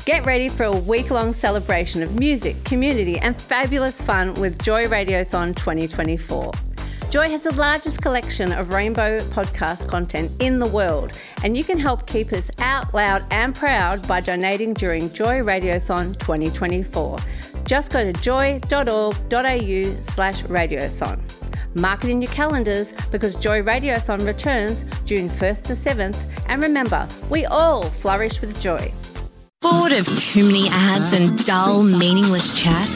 Get ready for a week-long celebration of music, community and fabulous fun with Joy Radiothon 2024. Joy has the largest collection of rainbow podcast content in the world, and you can help keep us out loud and proud by donating during Joy Radiothon 2024. Just go to joy.org.au/radiothon. Mark it in your calendars because Joy Radiothon returns June 1st to 7th, and remember, we all flourish with joy. Bored of too many ads and dull, meaningless chat?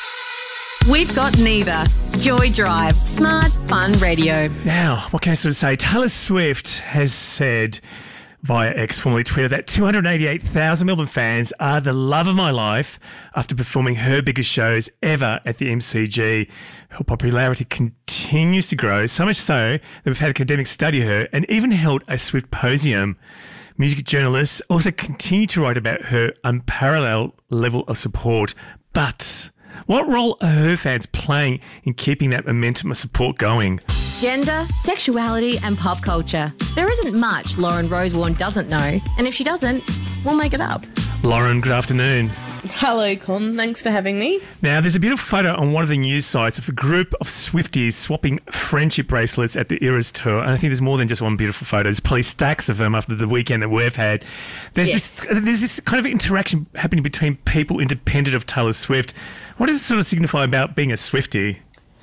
We've got neither. Joy Drive. Smart, fun radio. Now, what can I sort of say? Taylor Swift has said via X, formerly Twitter, that 288,000 Melbourne fans are the love of my life after performing her biggest shows ever at the MCG. Her popularity continues to grow, so much so that we've had academics study her and even held a Swiftposium. Music journalists also continue to write about her unparalleled level of support. But what role are her fans playing in keeping that momentum of support going? Gender, sexuality and pop culture. There isn't much Lauren Rosewarne doesn't know, and if she doesn't, we'll make it up. Lauren, good afternoon. Hello, Con. Thanks for having me. Now, there's a beautiful photo on one of the news sites of a group of Swifties swapping friendship bracelets at the Eras Tour. And I think there's more than just one beautiful photo. There's probably stacks of them after the weekend that we've had. There's this kind of interaction happening between people independent of Taylor Swift. What does it sort of signify about being a Swiftie?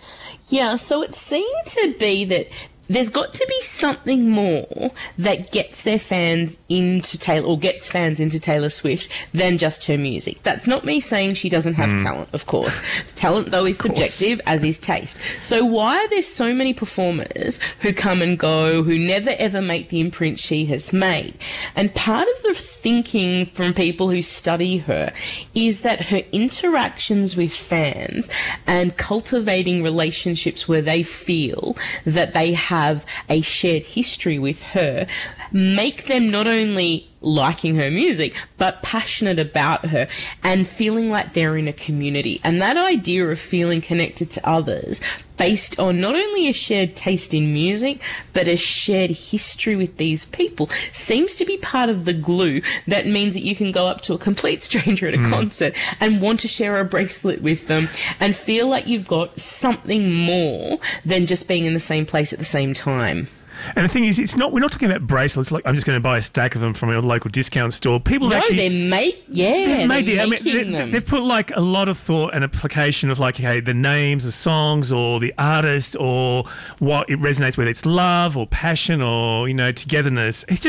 Yeah, so it seemed to be that there's got to be something more that gets their fans into Taylor, or gets fans into Taylor Swift than just her music. That's not me saying she doesn't have talent, of course. Talent, though, is subjective, as is taste. So why are there so many performers who come and go, who never ever make the imprint she has made? And part of the thinking from people who study her is that her interactions with fans and cultivating relationships where they feel that they have a shared history with her make them not only liking her music, but passionate about her and feeling like they're in a community. And that idea of feeling connected to others based on not only a shared taste in music, but a shared history with these people seems to be part of the glue that means that you can go up to a complete stranger at a concert and want to share a bracelet with them and feel like you've got something more than just being in the same place at the same time. And the thing is, we're not talking about bracelets like I'm just going to buy a stack of them from a local discount store. People they've made them. They've put like a lot of thought and application of like, hey, the names of songs or the artist or what it resonates with. It's love or passion or, togetherness. It's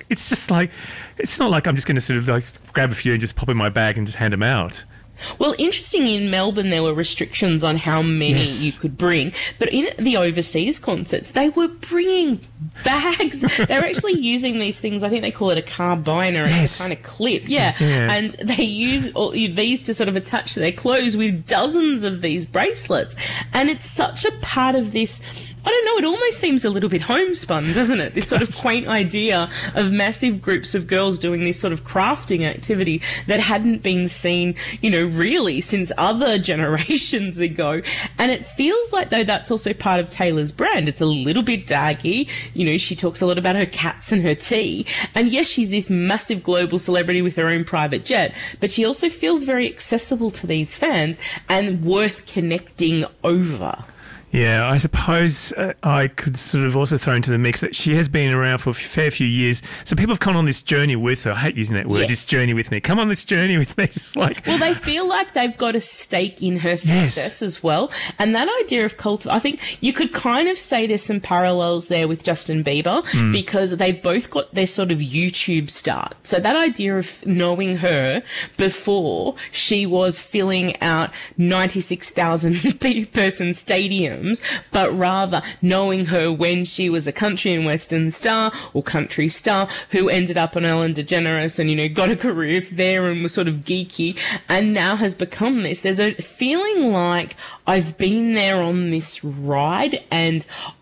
not like I'm just going to sort of like grab a few and just pop in my bag and just hand them out. Well, interesting, in Melbourne there were restrictions on how many you could bring, but in the overseas concerts they were bringing bags. They're actually using these things, I think they call it a carabiner, it's a kind of clip, and they use these to sort of attach to their clothes with dozens of these bracelets, and it's such a part of this, I don't know, it almost seems a little bit homespun, doesn't it? This sort of quaint idea of massive groups of girls doing this sort of crafting activity that hadn't been seen, really since other generations ago. And it feels like, though, that's also part of Taylor's brand. It's a little bit daggy. She talks a lot about her cats and her tea. And yes, she's this massive global celebrity with her own private jet, but she also feels very accessible to these fans and worth connecting over. Yeah, I suppose I could sort of also throw into the mix that she has been around for a fair few years. So people have come on this journey with her. I hate using that word, this journey with me. Come on this journey with me. It's like... Well, they feel like they've got a stake in her success as well. And that idea of I think you could kind of say there's some parallels there with Justin Bieber because they've both got their sort of YouTube start. So that idea of knowing her before she was filling out 96,000 person stadiums, but rather knowing her when she was a country and western star or country star who ended up on Ellen DeGeneres and, got a career there and was sort of geeky and now has become this. There's a feeling like I've been there on this ride and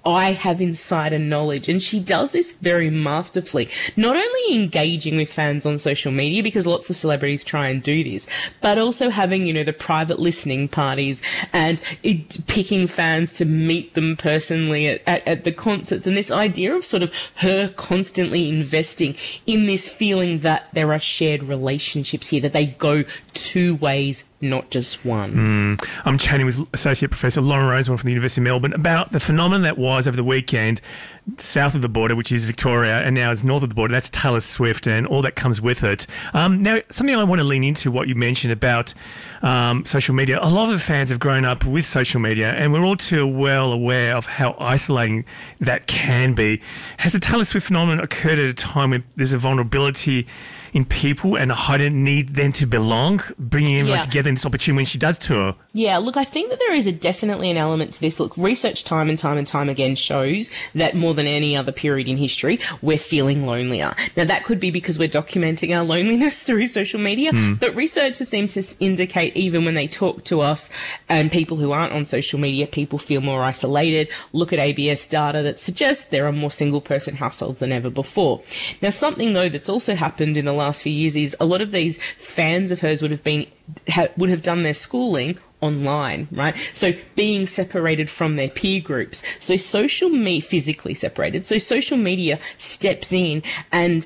I have insider knowledge. And she does this very masterfully, not only engaging with fans on social media, because lots of celebrities try and do this, but also having, the private listening parties and picking fans to meet them personally at the concerts. And this idea of sort of her constantly investing in this feeling that there are shared relationships here, that they go two ways, not just one. I'm chatting with Associate Professor Lauren Rosemond from the University of Melbourne about the phenomenon that was over the weekend south of the border, which is Victoria, and now is north of the border. That's Taylor Swift and all that comes with it. Now, something I want to lean into what you mentioned about social media. A lot of the fans have grown up with social media, and we're all too well aware of how isolating that can be. Has the Taylor Swift phenomenon occurred at a time when there's a vulnerability in people and a heightened need then to belong, bringing everyone together in this opportunity when she does tour? Yeah, look, I think that there is definitely an element to this. Look, research time and time again shows that more than any other period in history, we're feeling lonelier. Now, that could be because we're documenting our loneliness through social media, but researchers seem to indicate even when they talk to us and people who aren't on social media, people feel more isolated. Look at ABS data that suggests there are more single-person households than ever before. Now, something, though, that's also happened in the last few years is a lot of these fans of hers would have done their schooling online, right? So being separated from their peer groups. So physically separated. So social media steps in and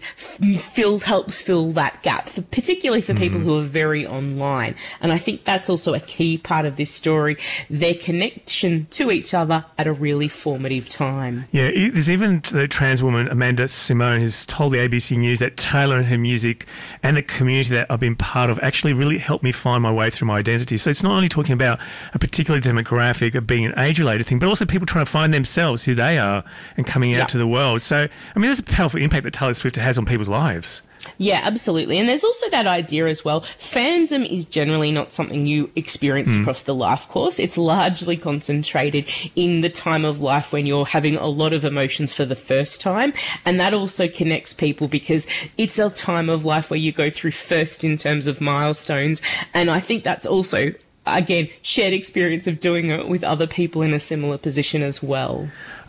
helps fill that gap, particularly for people who are very online. And I think that's also a key part of this story, their connection to each other at a really formative time. Yeah, there's even the trans woman Amanda Simone who's told the ABC News that Taylor and her music and the community that I've been part of actually really helped me find my way through my identity. So it's not only talking about a particular demographic of being an age-related thing, but also people trying to find themselves, who they are, and coming out to the world. So, I mean, there's a powerful impact that Taylor Swift has on people's lives. Yeah, absolutely. And there's also that idea as well. Fandom is generally not something you experience across the life course. It's largely concentrated in the time of life when you're having a lot of emotions for the first time. And that also connects people because it's a time of life where you go through first in terms of milestones. And I think that's also, again, shared experience of doing it with other people in a similar position as well.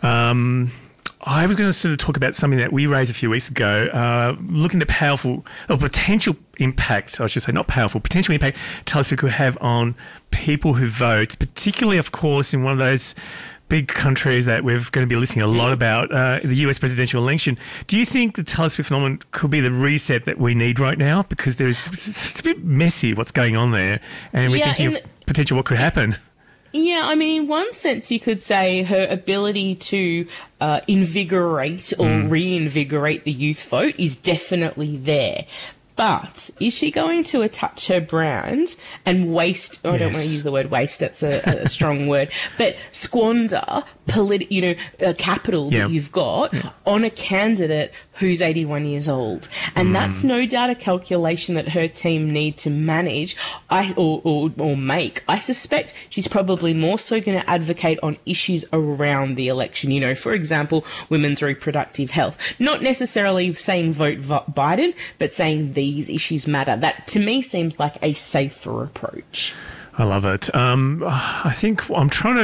I was going to sort of talk about something that we raised a few weeks ago, looking at potential impact, I should say, not powerful, potential impact Taylor Swift could have on people who vote, particularly, of course, in one of those big countries that we're going to be listening a lot about, the US presidential election. Do you think the Taylor Swift phenomenon could be the reset that we need right now? Because it's a bit messy what's going on there, and we're thinking of potential what could happen. Yeah, I mean, in one sense, you could say her ability to invigorate or reinvigorate the youth vote is definitely there. But is she going to attach her brand and waste, I don't want to use the word waste, that's a strong word, but squander capital that you've got on a candidate who's 81 years old? And that's no doubt a calculation that her team need to manage or make. I suspect she's probably more so going to advocate on issues around the election, for example, women's reproductive health. Not necessarily saying vote Biden, but saying these issues matter. That, to me, seems like a safer approach. I love it. I think I'm trying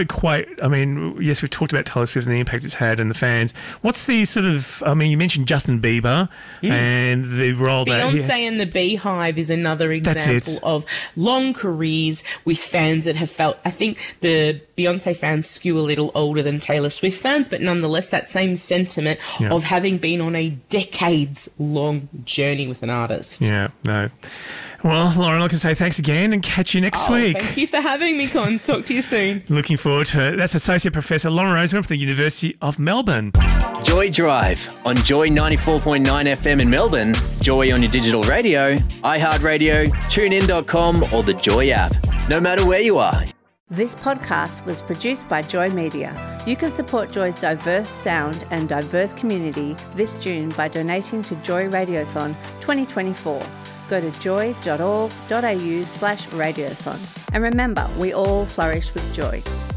to yes, we've talked about Taylor Swift and the impact it's had and the fans. What's the sort of, you mentioned Justin Bieber and the role Beyonce and the Beehive is another example of long careers with fans that have felt, I think the Beyonce fans skew a little older than Taylor Swift fans, but nonetheless that same sentiment of having been on a decades-long journey with an artist. Yeah, no. Well, Lauren, I can say thanks again and catch you next week. Thank you for having me, Con. Talk to you soon. Looking forward to it. That's Associate Professor Lauren Rosemond from the University of Melbourne. Joy Drive on Joy 94.9 FM in Melbourne, Joy on your digital radio, iHeartRadio, TuneIn.com or the Joy app. No matter where you are. This podcast was produced by Joy Media. You can support Joy's diverse sound and diverse community this June by donating to Joy Radiothon 2024. Go to joy.org.au/radiothon. And remember, we all flourish with joy.